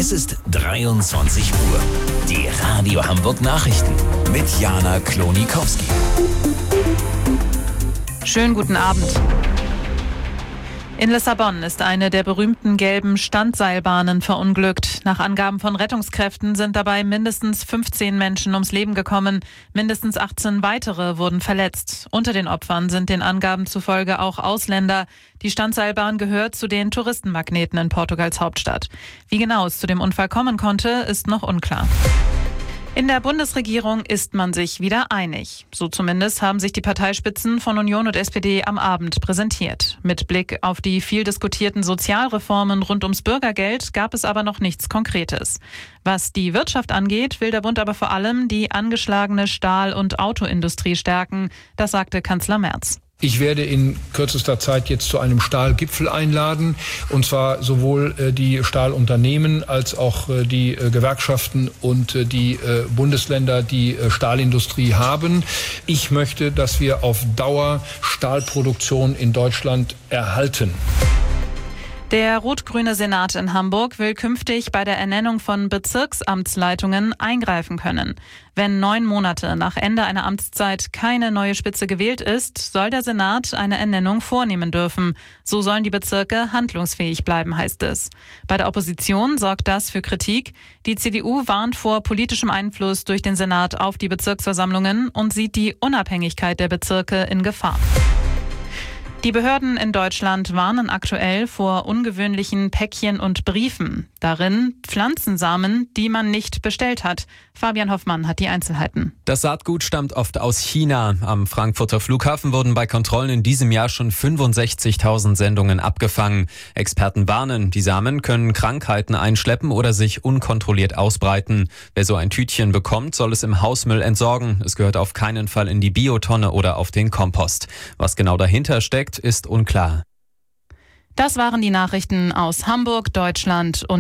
Es ist 23 Uhr. Die Radio Hamburg Nachrichten mit Jana Klonikowski. Schönen guten Abend. In Lissabon ist eine der berühmten gelben Standseilbahnen verunglückt. Nach Angaben von Rettungskräften sind dabei mindestens 15 Menschen ums Leben gekommen. Mindestens 18 weitere wurden verletzt. Unter den Opfern sind den Angaben zufolge auch Ausländer. Die Standseilbahn gehört zu den Touristenmagneten in Portugals Hauptstadt. Wie genau es zu dem Unfall kommen konnte, ist noch unklar. In der Bundesregierung ist man sich wieder einig. So zumindest haben sich die Parteispitzen von Union und SPD am Abend präsentiert. Mit Blick auf die viel diskutierten Sozialreformen rund ums Bürgergeld gab es aber noch nichts Konkretes. Was die Wirtschaft angeht, will der Bund aber vor allem die angeschlagene Stahl- und Autoindustrie stärken. Das sagte Kanzler Merz. Ich werde in kürzester Zeit jetzt zu einem Stahlgipfel einladen, und zwar sowohl die Stahlunternehmen als auch die Gewerkschaften und die Bundesländer, die Stahlindustrie haben. Ich möchte, dass wir auf Dauer Stahlproduktion in Deutschland erhalten. Der rot-grüne Senat in Hamburg will künftig bei der Ernennung von Bezirksamtsleitungen eingreifen können. Wenn 9 Monate nach Ende einer Amtszeit keine neue Spitze gewählt ist, soll der Senat eine Ernennung vornehmen dürfen. So sollen die Bezirke handlungsfähig bleiben, heißt es. Bei der Opposition sorgt das für Kritik. Die CDU warnt vor politischem Einfluss durch den Senat auf die Bezirksversammlungen und sieht die Unabhängigkeit der Bezirke in Gefahr. Die Behörden in Deutschland warnen aktuell vor ungewöhnlichen Päckchen und Briefen. Darin Pflanzensamen, die man nicht bestellt hat. Fabian Hoffmann hat die Einzelheiten. Das Saatgut stammt oft aus China. Am Frankfurter Flughafen wurden bei Kontrollen in diesem Jahr schon 65.000 Sendungen abgefangen. Experten warnen, die Samen können Krankheiten einschleppen oder sich unkontrolliert ausbreiten. Wer so ein Tütchen bekommt, soll es im Hausmüll entsorgen. Es gehört auf keinen Fall in die Biotonne oder auf den Kompost. Was genau dahinter steckt, ist unklar. Das waren die Nachrichten aus Hamburg, Deutschland und